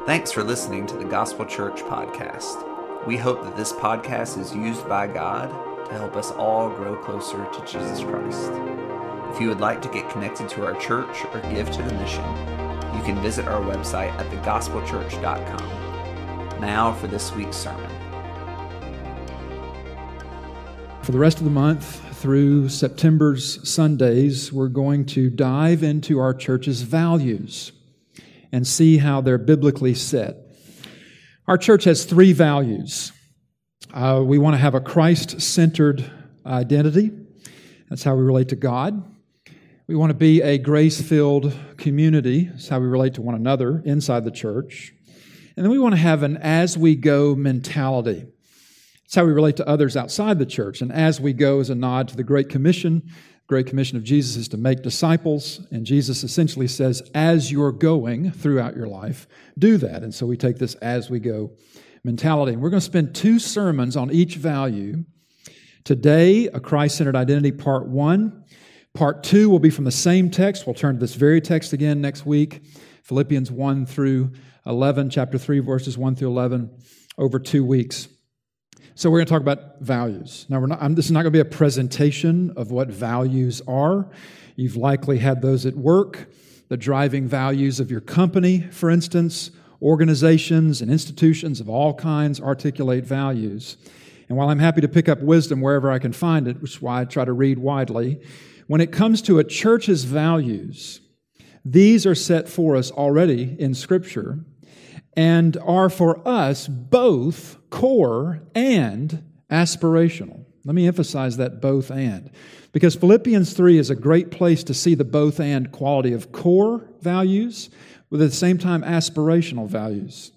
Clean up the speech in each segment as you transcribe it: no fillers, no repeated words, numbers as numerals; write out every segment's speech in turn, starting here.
Thanks for listening to the Gospel Church podcast. We hope that this podcast is used by God to help us all grow closer to Jesus Christ. If you would like to get connected to our church or give to the mission, you can visit our website at thegospelchurch.com. Now for this week's sermon. For the rest of the month, through September's Sundays, we're going to dive into our church's values and see how they're biblically set. Our church has three values. We want to have a Christ-centered identity. That's how we relate to God. We want to be a grace-filled community. That's how we relate to one another inside the church. And then we want to have an as-we-go mentality. It's how we relate to others outside the church. And as we go is a nod to the Great Commission. The Great Commission of Jesus is to make disciples. And Jesus essentially says, as you're going throughout your life, do that. And so we take this as we go mentality. And we're going to spend 2 sermons on each value. Today, a Christ-centered identity, part 1. Part 2 will be from the same text. We'll turn to this very text again next week. Philippians 1 through 11, chapter 3, verses 1 through 11, over 2 weeks. So we're going to talk about values. Now, this is not going to be a presentation of what values are. You've likely had those at work. The driving values of your company, for instance, organizations and institutions of all kinds articulate values. And while I'm happy to pick up wisdom wherever I can find it, which is why I try to read widely, when it comes to a church's values, these are set for us already in Scripture and are for us both core and aspirational. Let me emphasize that both and. Because Philippians 3 is a great place to see the both and quality of core values with at the same time aspirational values.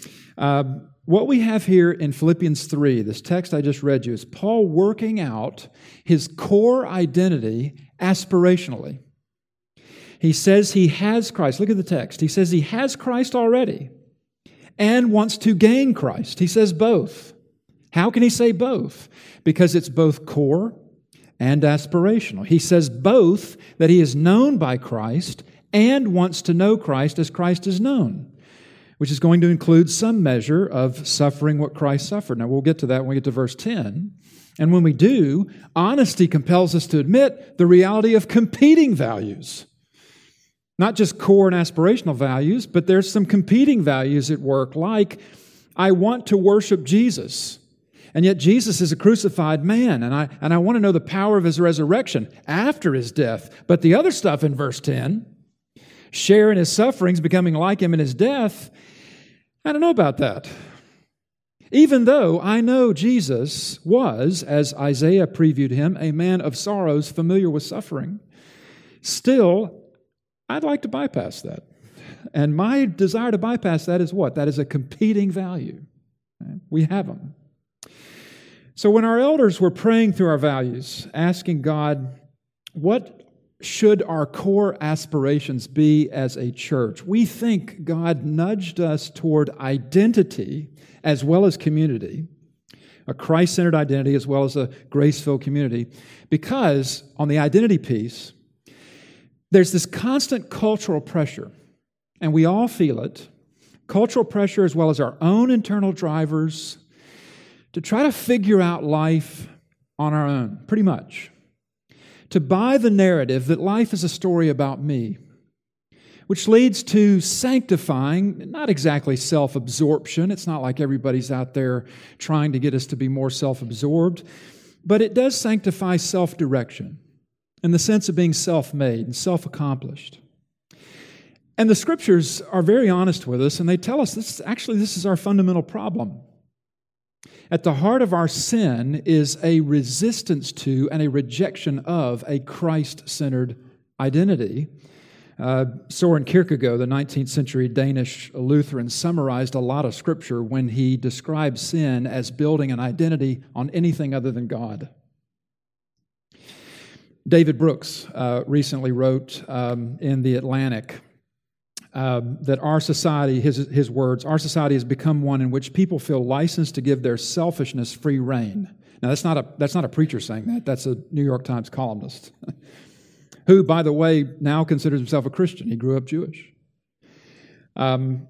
What we have here in Philippians 3, this text I just read you, is Paul working out his core identity aspirationally. He says he has Christ. Look at the text. He says he has Christ already and wants to gain Christ. He says both. How can he say both? Because it's both core and aspirational. He says both that he is known by Christ and wants to know Christ as Christ is known, which is going to include some measure of suffering what Christ suffered. Now, we'll get to that when we get to verse 10. And when we do, honesty compels us to admit the reality of competing values. Not just core and aspirational values, but there's some competing values at work, like I want to worship Jesus, and yet Jesus is a crucified man, and I want to know the power of His resurrection after His death. But the other stuff in verse 10, share in His sufferings, becoming like Him in His death, I don't know about that. Even though I know Jesus was, as Isaiah previewed Him, a man of sorrows, familiar with suffering, still, I'd like to bypass that. And my desire to bypass that is what? That is a competing value. We have them. So when our elders were praying through our values, asking God, what should our core aspirations be as a church? We think God nudged us toward identity as well as community, a Christ-centered identity as well as a grace-filled community, because on the identity piece, there's this constant cultural pressure, and we all feel it, cultural pressure as well as our own internal drivers, to try to figure out life on our own, pretty much. To buy the narrative that life is a story about me, which leads to sanctifying, not exactly self-absorption. It's not like everybody's out there trying to get us to be more self-absorbed, but it does sanctify self-direction, in the sense of being self-made and self-accomplished. And the Scriptures are very honest with us, and they tell us this is our fundamental problem. At the heart of our sin is a resistance to and a rejection of a Christ-centered identity. Søren Kierkegaard, the 19th century Danish Lutheran, summarized a lot of Scripture when he described sin as building an identity on anything other than God. David Brooks recently wrote in The Atlantic that our society, his words, our society has become one in which people feel licensed to give their selfishness free rein. Now, that's not a preacher saying that. That's a New York Times columnist who, by the way, now considers himself a Christian. He grew up Jewish.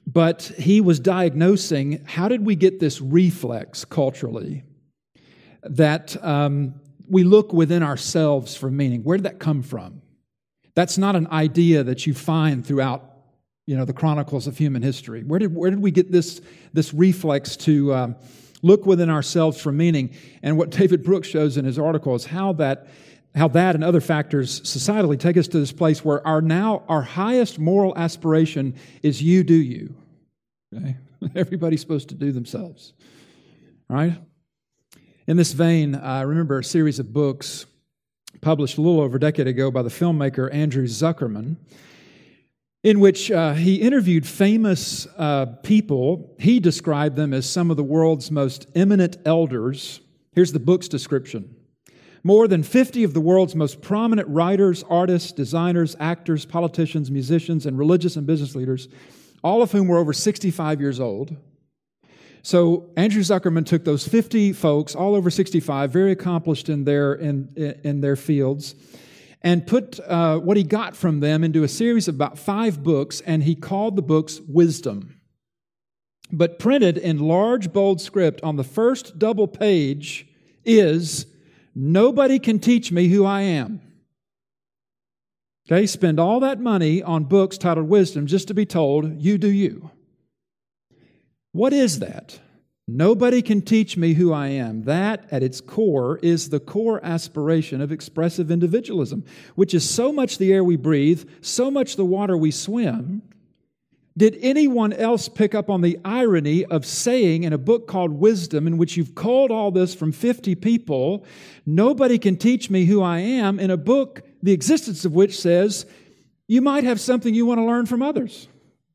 But he was diagnosing, how did we get this reflex culturally that we look within ourselves for meaning? Where did that come from? That's not an idea that you find throughout, the chronicles of human history. Where did we get this reflex to look within ourselves for meaning? And what David Brooks shows in his article is how that and other factors societally take us to this place where our highest moral aspiration is you do you. Okay? Everybody's supposed to do themselves. All right? In this vein, I remember a series of books published a little over a decade ago by the filmmaker Andrew Zuckerman, in which he interviewed famous people. He described them as some of the world's most eminent elders. Here's the book's description. More than 50 of the world's most prominent writers, artists, designers, actors, politicians, musicians, and religious and business leaders, all of whom were over 65 years old. So Andrew Zuckerman took those 50 folks, all over 65, very accomplished in their fields, and put what he got from them into a series of about 5 books, and he called the books Wisdom. But printed in large, bold script on the first double page is, "Nobody can teach me who I am." Okay, spend all that money on books titled Wisdom just to be told, you do you. What is that? Nobody can teach me who I am. That, at its core, is the core aspiration of expressive individualism, which is so much the air we breathe, so much the water we swim. Did anyone else pick up on the irony of saying in a book called Wisdom, in which you've culled all this from 50 people, nobody can teach me who I am, in a book, the existence of which says, you might have something you want to learn from others?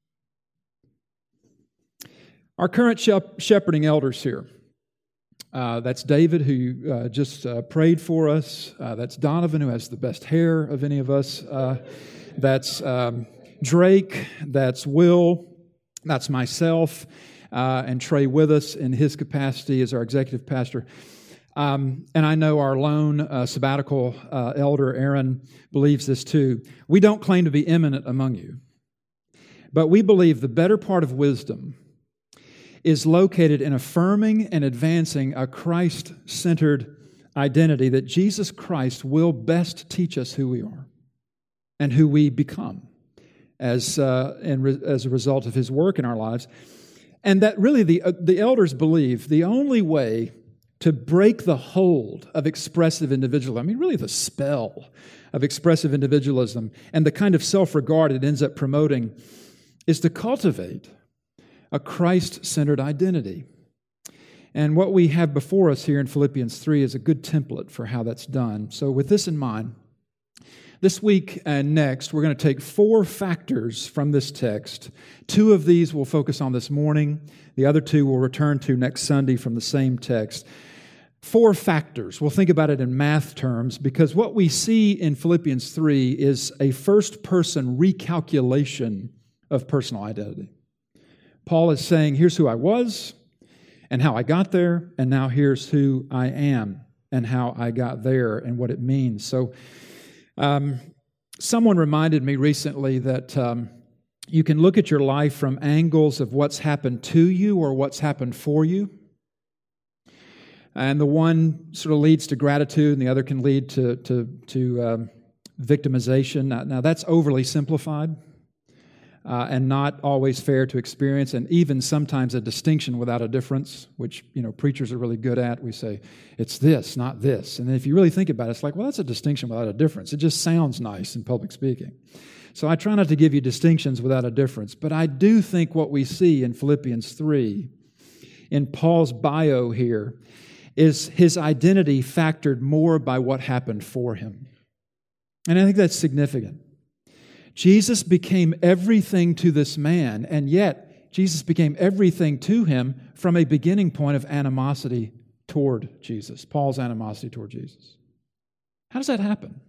Our current shepherding elders here, that's David, who just prayed for us. That's Donovan, who has the best hair of any of us. That's Drake, that's Will, that's myself, and Trey with us in his capacity as our executive pastor. And I know our lone sabbatical elder, Aaron, believes this too. We don't claim to be eminent among you, but we believe the better part of wisdom is located in affirming and advancing a Christ-centered identity that Jesus Christ will best teach us who we are and who we become as a result of His work in our lives. And that really the elders believe the only way to break the hold of expressive individualism, really the spell of expressive individualism and the kind of self-regard it ends up promoting, is to cultivate a Christ-centered identity. And what we have before us here in Philippians 3 is a good template for how that's done. So with this in mind, this week and next, we're going to take 4 factors from this text. 2 of these we'll focus on this morning. The other 2 we'll return to next Sunday from the same text. 4 factors. We'll think about it in math terms, because what we see in Philippians 3 is a first-person recalculation of personal identity. Paul is saying, here's who I was and how I got there, and now here's who I am and how I got there and what it means. So someone reminded me recently that you can look at your life from angles of what's happened to you or what's happened for you. And the one sort of leads to gratitude and the other can lead to victimization. Now that's overly simplified. And not always fair to experience, and even sometimes a distinction without a difference, which, preachers are really good at. We say, it's this, not this. And then if you really think about it, it's like, well, that's a distinction without a difference. It just sounds nice in public speaking. So I try not to give you distinctions without a difference, but I do think what we see in Philippians 3, in Paul's bio here, is his identity factored more by what happened for him. And I think that's significant. Jesus became everything to this man, and yet Jesus became everything to him from a beginning point of animosity toward Jesus, Paul's animosity toward Jesus. How does that happen?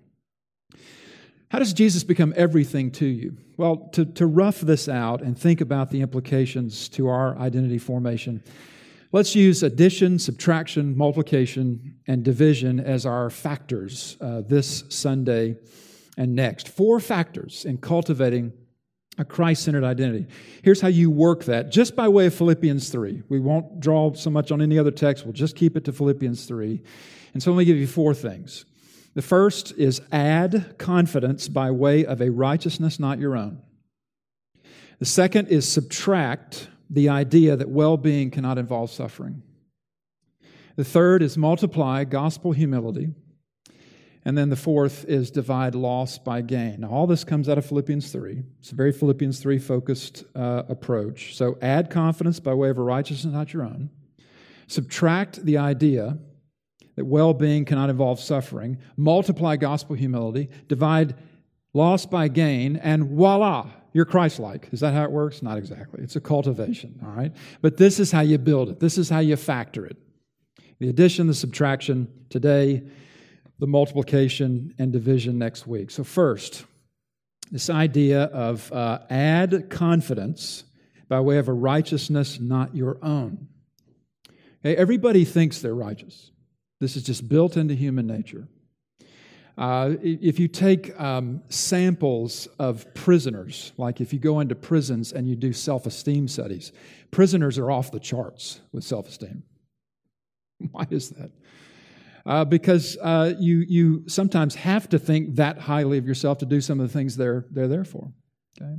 How does Jesus become everything to you? Well, to rough this out and think about the implications to our identity formation, let's use addition, subtraction, multiplication, and division as our factors this Sunday and next. 4 factors in cultivating a Christ-centered identity. Here's how you work that, just by way of Philippians 3. We won't draw so much on any other text. We'll just keep it to Philippians 3. And so let me give you 4 things. The first is add confidence by way of a righteousness not your own. The second is subtract the idea that well-being cannot involve suffering. The third is multiply gospel humility. And then the fourth is divide loss by gain. Now, all this comes out of Philippians 3. It's a very Philippians 3-focused approach. So add confidence by way of a righteousness not your own. Subtract the idea that well-being cannot involve suffering. Multiply gospel humility. Divide loss by gain. And voila, you're Christ-like. Is that how it works? Not exactly. It's a cultivation, all right? But this is how you build it. This is how you factor it. The addition, the subtraction today, the multiplication and division next week. So first, this idea of add confidence by way of a righteousness not your own. Okay, everybody thinks they're righteous. This is just built into human nature. If you take samples of prisoners, like if you go into prisons and you do self-esteem studies, prisoners are off the charts with self-esteem. Why is that? Because you sometimes have to think that highly of yourself to do some of the things they're there for. Okay?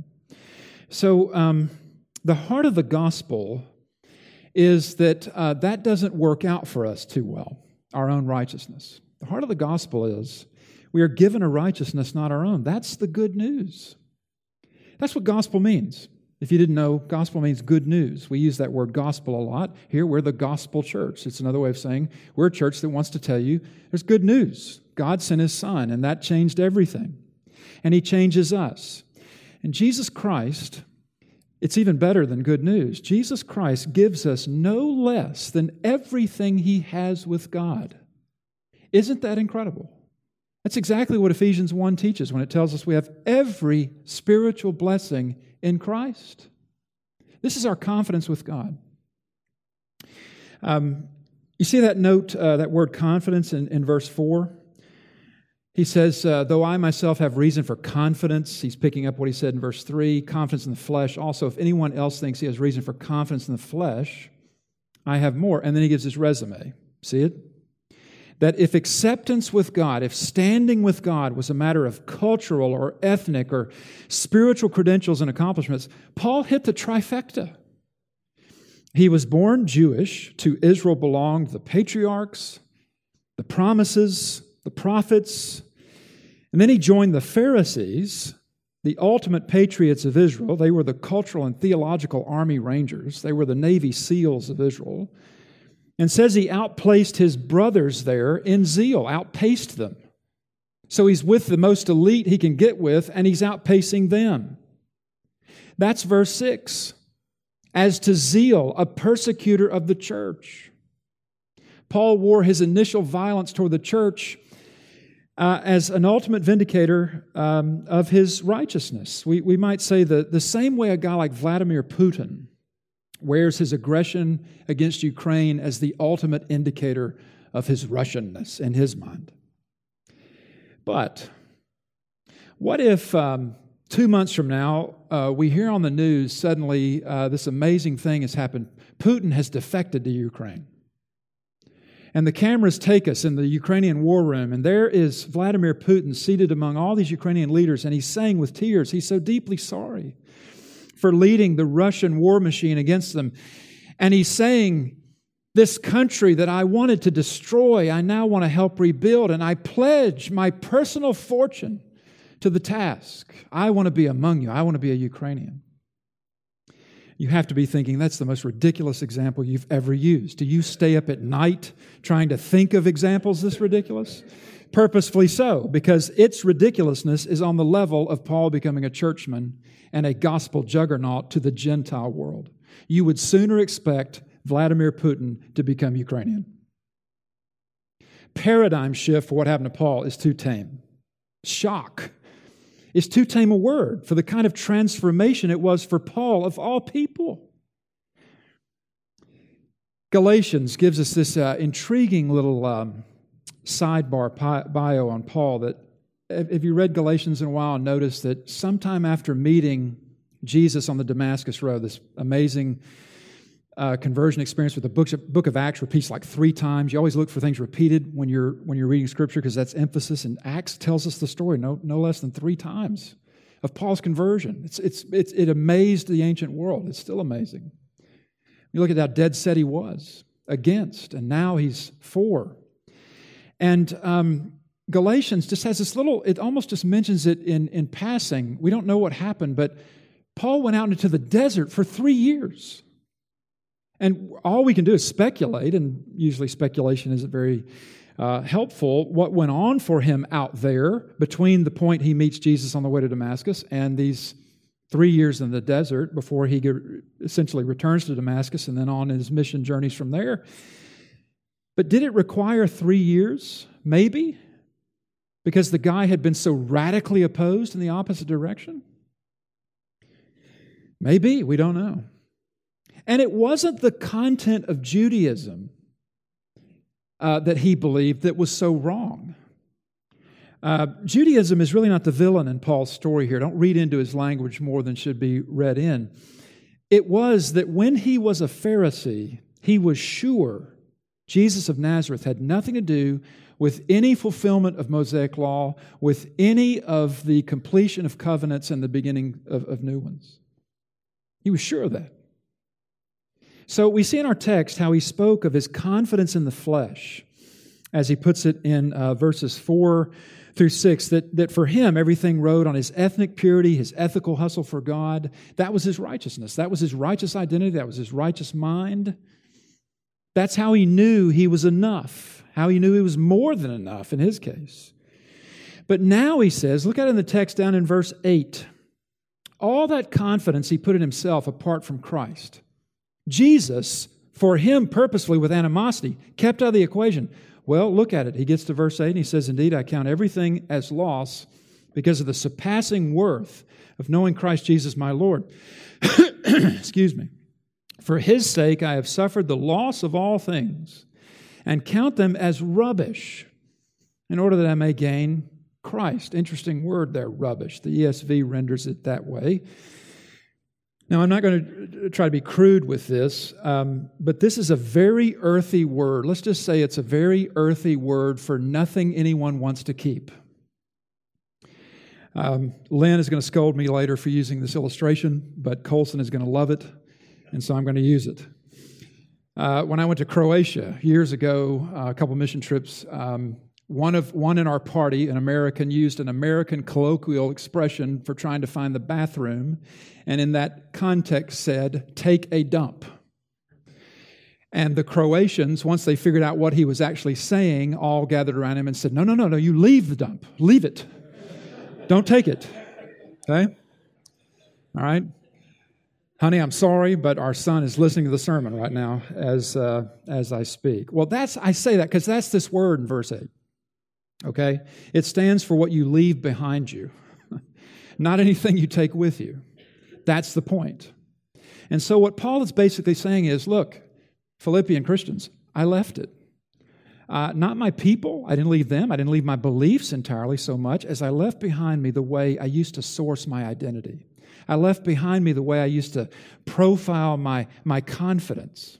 So the heart of the gospel is that that doesn't work out for us too well, our own righteousness. The heart of the gospel is we are given a righteousness not our own. That's the good news. That's what gospel means. If you didn't know, gospel means good news. We use that word gospel a lot. Here, we're the gospel church. It's another way of saying we're a church that wants to tell you there's good news. God sent His Son, and that changed everything. And He changes us. And Jesus Christ, it's even better than good news. Jesus Christ gives us no less than everything He has with God. Isn't that incredible? That's exactly what Ephesians 1 teaches when it tells us we have every spiritual blessing in Christ. This is our confidence with God. You see that note, that word confidence in verse 4? He says, though I myself have reason for confidence, he's picking up what he said in verse 3, confidence in the flesh. Also, if anyone else thinks he has reason for confidence in the flesh, I have more. And then he gives his resume. See it? That if acceptance with God, if standing with God was a matter of cultural or ethnic or spiritual credentials and accomplishments, Paul hit the trifecta. He was born Jewish. To Israel belonged the patriarchs, the promises, the prophets. And then he joined the Pharisees, the ultimate patriots of Israel. They were the cultural and theological army rangers. They were the Navy SEALs of Israel. And says he outplaced his brothers there in zeal, outpaced them. So he's with the most elite he can get with, and he's outpacing them. That's verse 6. As to zeal, a persecutor of the church. Paul wore his initial violence toward the church as an ultimate vindicator of his righteousness. We might say the same way a guy like Vladimir Putin wears his aggression against Ukraine as the ultimate indicator of his Russianness in his mind. But what if 2 months from now we hear on the news suddenly this amazing thing has happened? Putin has defected to Ukraine. And the cameras take us in the Ukrainian war room, and there is Vladimir Putin seated among all these Ukrainian leaders, and he's saying with tears, he's so deeply sorry for leading the Russian war machine against them. And he's saying, this country that I wanted to destroy, I now want to help rebuild, and I pledge my personal fortune to the task. I want to be among you. I want to be a Ukrainian. You have to be thinking, that's the most ridiculous example you've ever used. Do you stay up at night trying to think of examples this ridiculous? Purposefully so, because its ridiculousness is on the level of Paul becoming a churchman and a gospel juggernaut to the Gentile world. You would sooner expect Vladimir Putin to become Ukrainian. Paradigm shift for what happened to Paul is too tame. Shock is too tame a word for the kind of transformation it was for Paul of all people. Galatians gives us this intriguing little sidebar bio on Paul that if you read Galatians in a while, notice that sometime after meeting Jesus on the Damascus Road, this amazing conversion experience with the book of Acts repeats like 3 times. You always look for things repeated when you're reading Scripture because that's emphasis. And Acts tells us the story no less than 3 times of Paul's conversion. It amazed the ancient world. It's still amazing. You look at how dead set he was against, and now he's for. And Galatians just has this little, it almost just mentions it in passing. We don't know what happened, but Paul went out into the desert for 3 years. And all we can do is speculate, and usually speculation isn't very helpful, what went on for him out there between the point he meets Jesus on the way to Damascus and these 3 years in the desert before he essentially returns to Damascus and then on his mission journeys from there. But did it require 3 years? Maybe. Because the guy had been so radically opposed in the opposite direction? Maybe. We don't know. And it wasn't the content of Judaism that he believed that was so wrong. Judaism is really not the villain in Paul's story here. Don't read into his language more than should be read in. It was that when he was a Pharisee, he was sure Jesus of Nazareth had nothing to do with any fulfillment of Mosaic law, with any of the completion of covenants and the beginning of new ones. He was sure of that. So we see in our text how he spoke of his confidence in the flesh, as he puts it in verses 4 through 6, that for him everything rode on his ethnic purity, his ethical hustle for God. That was his righteousness. That was his righteous identity. That was his righteous mind. That's how he knew he was enough, how he knew he was more than enough in his case. But now he says, look at it in the text down in verse 8, all that confidence he put in himself apart from Christ. Jesus, for him purposefully with animosity, kept out of the equation. Well, look at it. He gets to verse 8 and he says, indeed, I count everything as loss because of the surpassing worth of knowing Christ Jesus my Lord. Excuse me. For his sake I have suffered the loss of all things and count them as rubbish in order that I may gain Christ. Interesting word there, rubbish. The ESV renders it that way. Now, I'm not going to try to be crude with this, but this is a very earthy word. Let's just say it's a very earthy word for nothing anyone wants to keep. Lynn is going to scold me later for using this illustration, but Colson is going to love it, and so I'm going to use it. When I went to Croatia years ago, a couple mission trips, one in our party, an American, used an American colloquial expression for trying to find the bathroom, and in that context said, take a dump. And the Croatians, once they figured out what he was actually saying, all gathered around him and said, no, you leave the dump. Leave it. Don't take it. Okay? All right? Honey, I'm sorry, but our son is listening to the sermon right now as I speak. Well, I say that because that's this word in verse 8. Okay? It stands for what you leave behind you, not anything you take with you. That's the point. And so what Paul is basically saying is, look, Philippian Christians, I left it. Not my people. I didn't leave them. I didn't leave my beliefs entirely so much as I left behind me the way I used to source my identity. I left behind me the way I used to profile my confidence.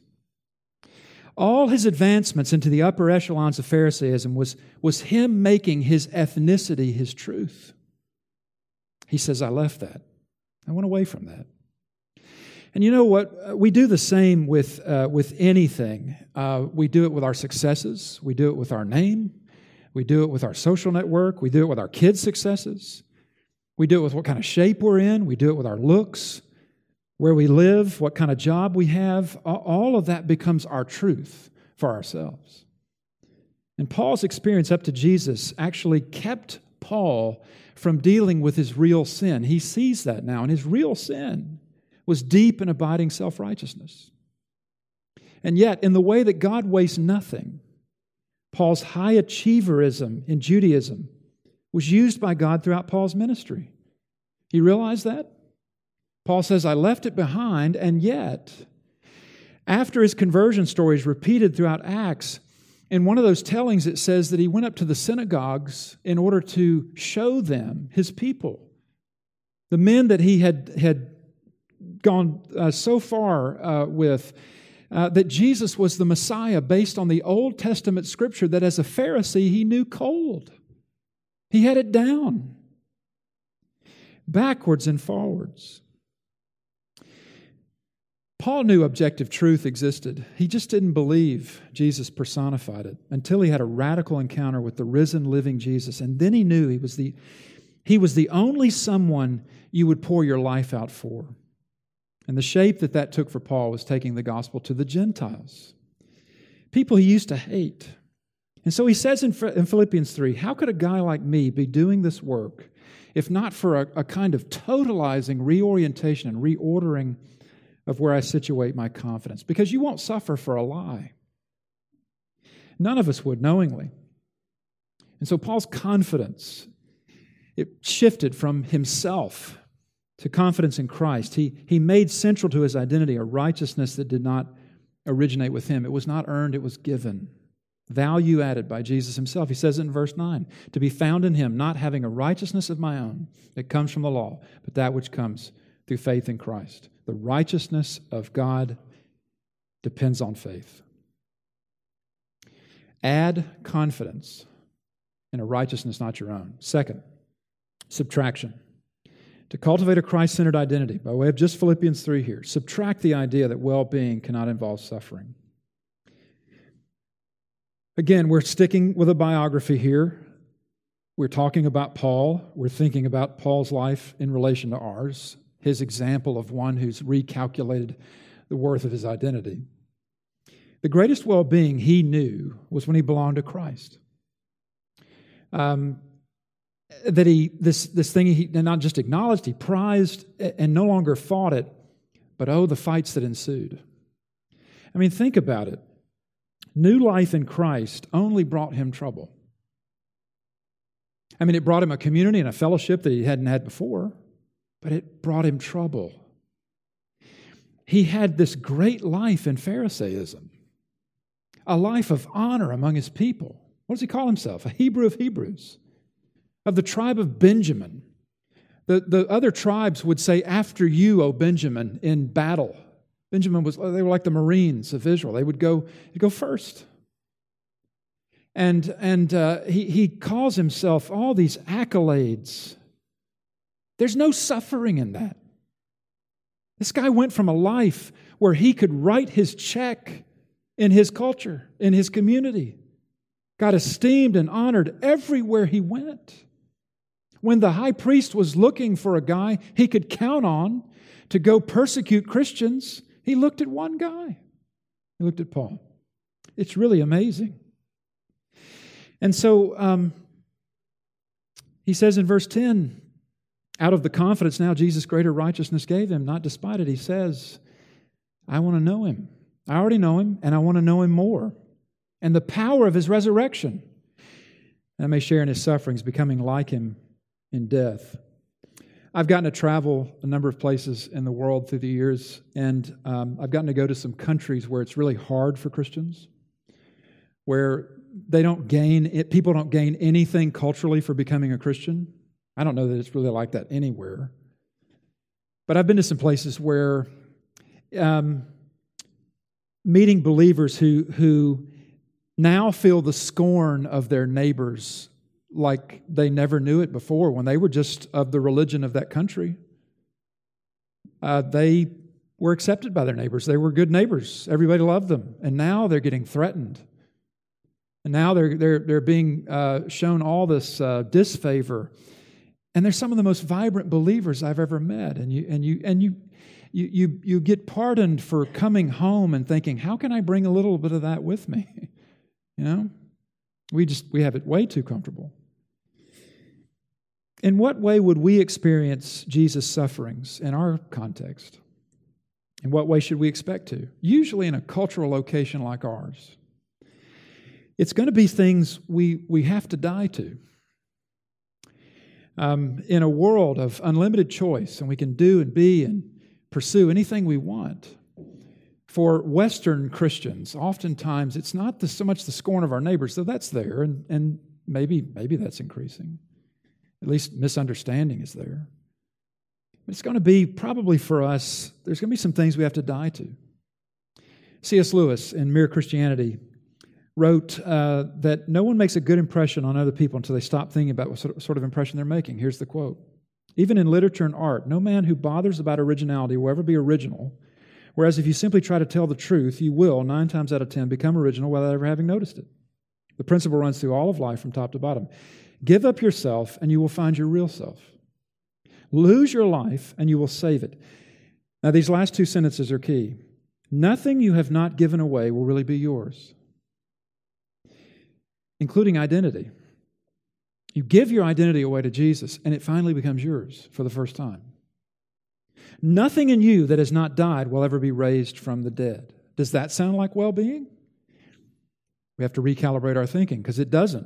All his advancements into the upper echelons of Pharisaism was him making his ethnicity his truth. He says, I left that. I went away from that. And you know what? We do the same with anything. We do it with our successes. We do it with our name. We do it with our social network. We do it with our kids' successes. We do it with what kind of shape we're in. We do it with our looks, where we live, what kind of job we have. All of that becomes our truth for ourselves. And Paul's experience up to Jesus actually kept Paul from dealing with his real sin. He sees that now, and his real sin was deep and abiding self-righteousness. And yet, in the way that God wastes nothing, Paul's high achieverism in Judaism was used by God throughout Paul's ministry. You realize that? Paul says, I left it behind, and yet, after his conversion story is repeated throughout Acts, in one of those tellings it says that he went up to the synagogues in order to show them his people. The men that he had gone so far with that Jesus was the Messiah based on the Old Testament Scripture that as a Pharisee he knew cold. He had it down, backwards and forwards. Paul knew objective truth existed. He just didn't believe Jesus personified it until he had a radical encounter with the risen, living Jesus. And then he knew he was the only someone you would pour your life out for. And the shape that took for Paul was taking the gospel to the Gentiles, people he used to hate. And so he says in Philippians 3, how could a guy like me be doing this work if not for a kind of totalizing reorientation and reordering of where I situate my confidence? Because you won't suffer for a lie. None of us would knowingly. And so Paul's confidence, it shifted from himself to confidence in Christ. He made central to his identity a righteousness that did not originate with him. It was not earned, it was given. Value added by Jesus himself. He says it in verse 9, to be found in him, not having a righteousness of my own that comes from the law, but that which comes through faith in Christ. The righteousness of God depends on faith. Add confidence in a righteousness not your own. Second, subtraction. To cultivate a Christ-centered identity, by way of just Philippians 3 here, subtract the idea that well-being cannot involve suffering. Again, we're sticking with a biography here. We're talking about Paul. We're thinking about Paul's life in relation to ours, his example of one who's recalculated the worth of his identity. The greatest well-being he knew was when he belonged to Christ. This thing he not just acknowledged, he prized and no longer fought it, but the fights that ensued. I mean, think about it. New life in Christ only brought him trouble. I mean, it brought him a community and a fellowship that he hadn't had before, but it brought him trouble. He had this great life in Pharisaism, a life of honor among his people. What does he call himself? A Hebrew of Hebrews, of the tribe of Benjamin. The other tribes would say, after you, O Benjamin, in battle. They were like the Marines of Israel. He'd go first. And he calls himself all these accolades. There's no suffering in that. This guy went from a life where he could write his check in his culture, in his community, got esteemed and honored everywhere he went. When the high priest was looking for a guy he could count on to go persecute Christians, he looked at one guy. He looked at Paul. It's really amazing. And so he says in verse 10, out of the confidence now Jesus' greater righteousness gave him, not despite it, he says, I want to know him. I already know him, and I want to know him more. And the power of his resurrection. And I may share in his sufferings, becoming like him in death. I've gotten to travel a number of places in the world through the years, and I've gotten to go to some countries where it's really hard for Christians, where people don't gain anything culturally for becoming a Christian. I don't know that it's really like that anywhere. But I've been to some places where meeting believers who now feel the scorn of their neighbors like they never knew it before when they were just of the religion of that country. They were accepted by their neighbors. They were good neighbors. Everybody loved them. And now they're getting threatened. And now they're being shown all this disfavor. And they're some of the most vibrant believers I've ever met. And you get pardoned for coming home and thinking, how can I bring a little bit of that with me? You know? We have it way too comfortable. In what way would we experience Jesus' sufferings in our context? In what way should we expect to? Usually in a cultural location like ours. It's going to be things we have to die to. In a world of unlimited choice, and we can do and be and pursue anything we want. For Western Christians, oftentimes it's not so much the scorn of our neighbors, though that's there, and maybe that's increasing. At least misunderstanding is there. It's going to be, probably for us, there's going to be some things we have to die to. C.S. Lewis, in Mere Christianity, wrote that no one makes a good impression on other people until they stop thinking about what sort of impression they're making. Here's the quote. Even in literature and art, no man who bothers about originality will ever be original, whereas if you simply try to tell the truth, you will, 9 times out of 10, become original without ever having noticed it. The principle runs through all of life from top to bottom. Give up yourself and you will find your real self. Lose your life and you will save it. Now, these last 2 sentences are key. Nothing you have not given away will really be yours, including identity. You give your identity away to Jesus, and it finally becomes yours for the first time. Nothing in you that has not died will ever be raised from the dead. Does that sound like well-being? We have to recalibrate our thinking, because it doesn't.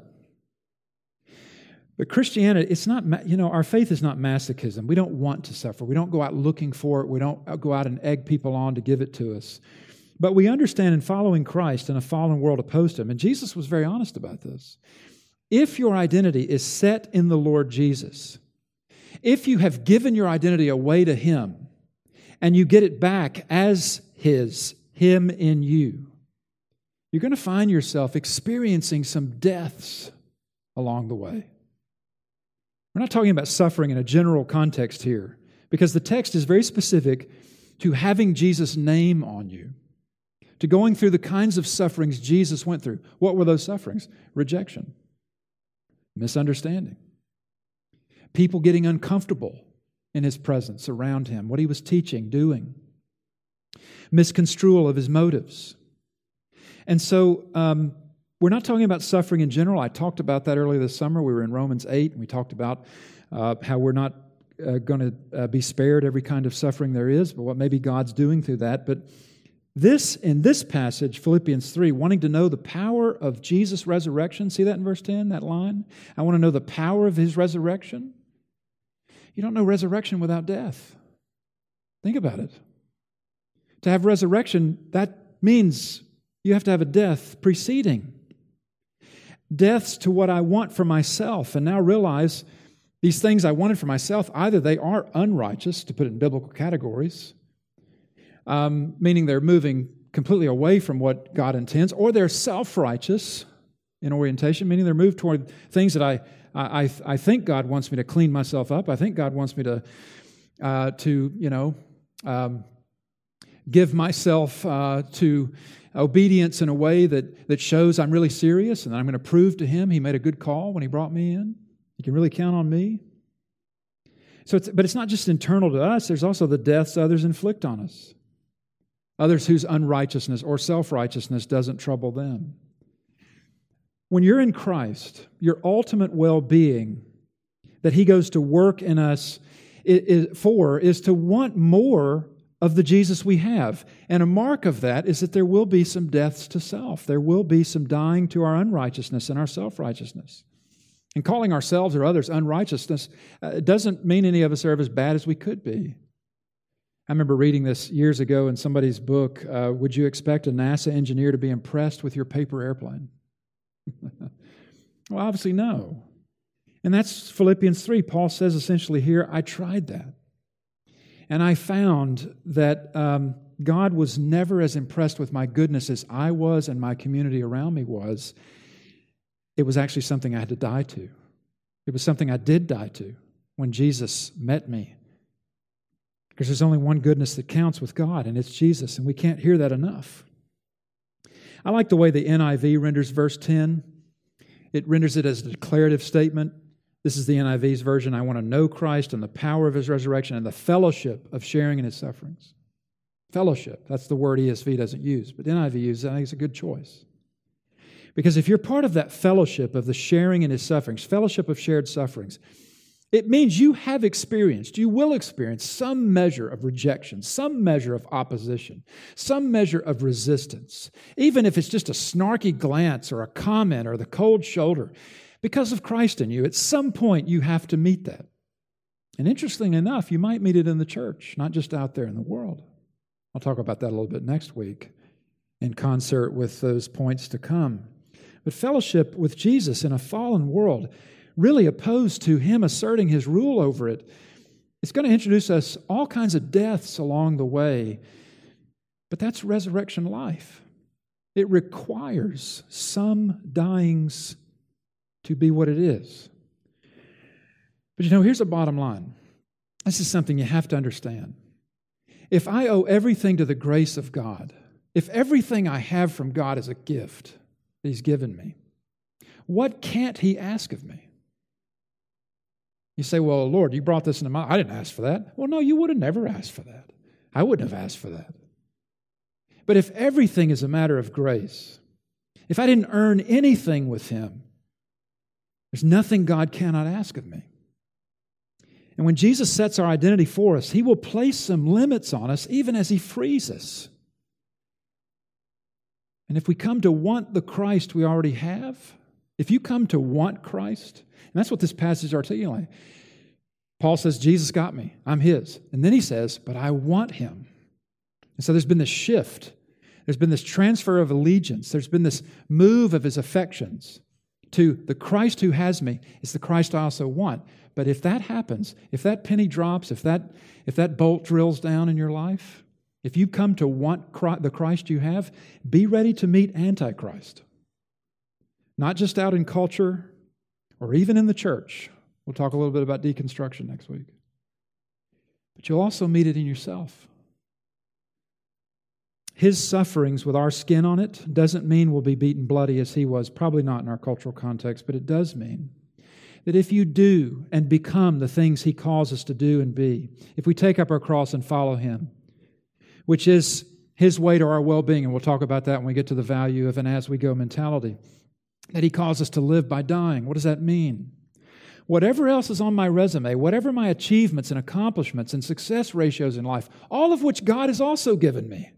But Christianity, it's not, our faith is not masochism. We don't want to suffer. We don't go out looking for it. We don't go out and egg people on to give it to us. But we understand in following Christ in a fallen world opposed to Him, and Jesus was very honest about this. If your identity is set in the Lord Jesus, if you have given your identity away to Him, and you get it back as Him in you, you're going to find yourself experiencing some deaths along the way. We're not talking about suffering in a general context here, because the text is very specific to having Jesus' name on you, to going through the kinds of sufferings Jesus went through. What were those sufferings? Rejection, misunderstanding, people getting uncomfortable in His presence around Him, what He was teaching, doing, misconstrual of His motives. And so we're not talking about suffering in general. I talked about that earlier this summer. We were in Romans 8, and we talked about how we're not going to be spared every kind of suffering there is, but what maybe God's doing through that. But in this passage, Philippians 3, wanting to know the power of Jesus' resurrection, see that in verse 10, that line? I want to know the power of His resurrection. You don't know resurrection without death. Think about it. To have resurrection, that means you have to have a death preceding. Deaths to what I want for myself, and now realize these things I wanted for myself, either they are unrighteous, to put it in biblical categories, meaning they're moving completely away from what God intends, or they're self-righteous in orientation, meaning they're moved toward things that I think God wants me to clean myself up. I think God wants me to give myself to obedience in a way that shows I'm really serious and that I'm going to prove to Him He made a good call when He brought me in. You can really count on me. But it's not just internal to us. There's also the deaths others inflict on us. Others whose unrighteousness or self-righteousness doesn't trouble them. When you're in Christ, your ultimate well-being that He goes to work in us is to want more of the Jesus we have. And a mark of that is that there will be some deaths to self. There will be some dying to our unrighteousness and our self-righteousness. And calling ourselves or others unrighteousness doesn't mean any of us are as bad as we could be. I remember reading this years ago in somebody's book. Would you expect a NASA engineer to be impressed with your paper airplane? Well, obviously no. And that's Philippians 3. Paul says essentially here, I tried that. And I found that God was never as impressed with my goodness as I was and my community around me was. It was actually something I had to die to. It was something I did die to when Jesus met me. Because there's only one goodness that counts with God, and it's Jesus, and we can't hear that enough. I like the way the NIV renders verse 10. It renders it as a declarative statement. This is the NIV's version. I want to know Christ and the power of His resurrection and the fellowship of sharing in His sufferings. Fellowship, that's the word ESV doesn't use, but NIV uses it. I think it's a good choice. Because if you're part of that fellowship of the sharing in His sufferings, fellowship of shared sufferings, it means you will experience some measure of rejection, some measure of opposition, some measure of resistance, even if it's just a snarky glance or a comment or the cold shoulder. Because of Christ in you, at some point you have to meet that. And interestingly enough, you might meet it in the church, not just out there in the world. I'll talk about that a little bit next week in concert with those points to come. But fellowship with Jesus in a fallen world, really opposed to Him asserting His rule over it, It's going to introduce us all kinds of deaths along the way, but that's resurrection life. It requires some dyings to be what it is. But here's the bottom line. This is something you have to understand. If I owe everything to the grace of God, if everything I have from God is a gift that He's given me, what can't He ask of me? You say, well, Lord, you brought this into my life. I didn't ask for that. Well, no, you would have never asked for that. I wouldn't have asked for that. But if everything is a matter of grace, if I didn't earn anything with Him, there's nothing God cannot ask of me. And when Jesus sets our identity for us, He will place some limits on us even as He frees us. And if we come to want the Christ we already have, if you come to want Christ, and that's what this passage articulates. Paul says, Jesus got me. I'm His. And then he says, but I want Him. And so there's been this shift. There's been this transfer of allegiance. There's been this move of his affections to the Christ who has me is the Christ I also want. But if that happens, if that penny drops, if that bolt drills down in your life, if you come to want the Christ you have, be ready to meet Antichrist. Not just out in culture or even in the church. We'll talk a little bit about deconstruction next week. But you'll also meet it in yourself. His sufferings with our skin on it doesn't mean we'll be beaten bloody as He was, probably not in our cultural context, but it does mean that if you do and become the things He calls us to do and be, if we take up our cross and follow Him, which is His way to our well-being, and we'll talk about that when we get to the value of an as-we-go mentality, that He calls us to live by dying. What does that mean? Whatever else is on my resume, whatever my achievements and accomplishments and success ratios in life, all of which God has also given me.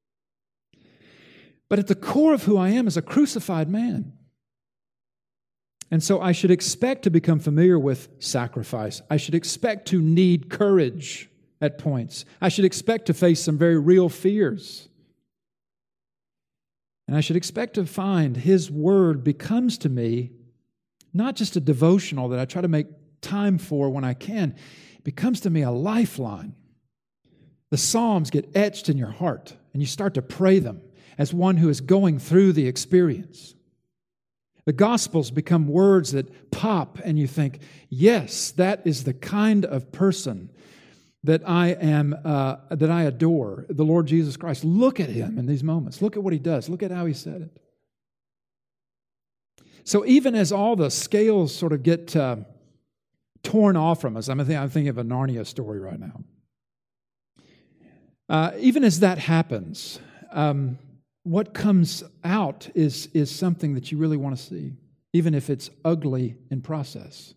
But at the core of who I am is a crucified man. And so I should expect to become familiar with sacrifice. I should expect to need courage at points. I should expect to face some very real fears. And I should expect to find His Word becomes to me not just a devotional that I try to make time for when I can. It becomes to me a lifeline. The Psalms get etched in your heart, and you start to pray them as one who is going through the experience. The Gospels become words that pop, and you think, yes, that is the kind of person that I adore, the Lord Jesus Christ. Look at Him in these moments. Look at what He does. Look at how He said it. So even as all the scales sort of get torn off from us, I'm thinking of a Narnia story right now. Even as that happens, what comes out is something that you really want to see, even if it's ugly in process.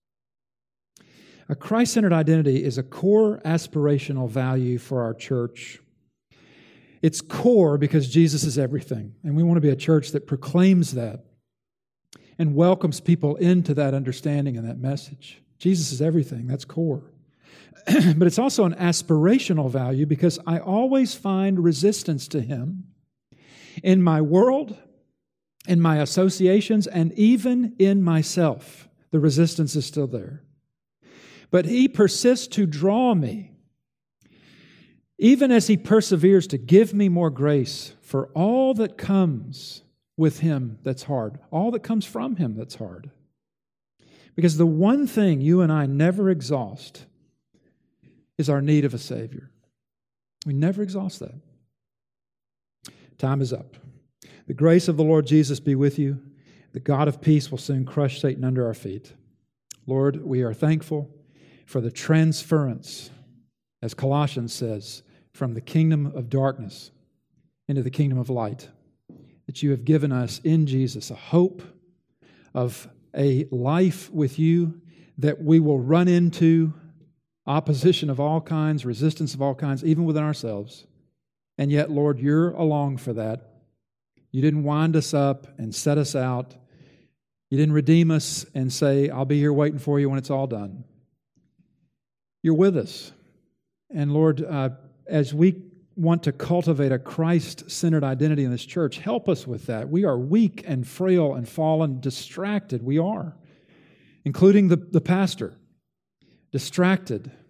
A Christ-centered identity is a core aspirational value for our church. It's core because Jesus is everything, and we want to be a church that proclaims that and welcomes people into that understanding and that message. Jesus is everything. That's core. But it's also an aspirational value because I always find resistance to Him in my world, in my associations, and even in myself. The resistance is still there. But He persists to draw me, even as He perseveres to give me more grace for all that comes with Him that's hard, all that comes from Him that's hard. Because the one thing you and I never exhaust is our need of a Savior. We never exhaust that. Time is up. The grace of the Lord Jesus be with you. The God of peace will soon crush Satan under our feet. Lord, we are thankful for the transference, as Colossians says, from the kingdom of darkness into the kingdom of light. That you have given us in Jesus a hope of a life with you, that we will run into opposition of all kinds, resistance of all kinds, even within ourselves. And yet, Lord, you're along for that. You didn't wind us up and set us out. You didn't redeem us and say, I'll be here waiting for you when it's all done. You're with us. And Lord, as we want to cultivate a Christ-centered identity in this church, help us with that. We are weak and frail and fallen, distracted. We are, including the pastor, distracted.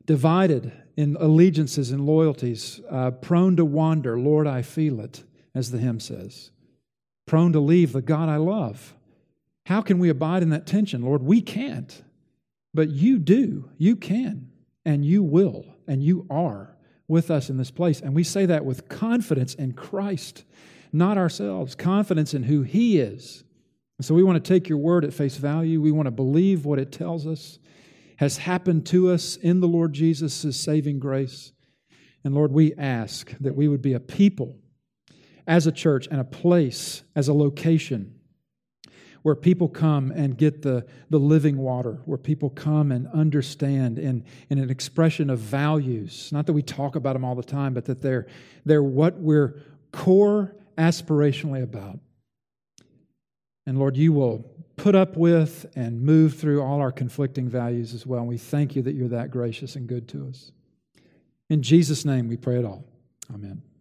divided in allegiances and loyalties, prone to wander, Lord, I feel it, as the hymn says. Prone to leave the God I love. How can we abide in that tension? Lord, we can't. But you do. You can. And you will. And you are with us in this place. And we say that with confidence in Christ, not ourselves. Confidence in who He is. And so we want to take your word at face value. We want to believe what it tells us has happened to us in the Lord Jesus' saving grace. And Lord, we ask that we would be a people as a church and a place, as a location where people come and get the living water, where people come and understand in an expression of values. Not that we talk about them all the time, but that they're what we're core aspirationally about. And Lord, you will put up with and move through all our conflicting values as well. And we thank you that you're that gracious and good to us. In Jesus' name we pray it all. Amen.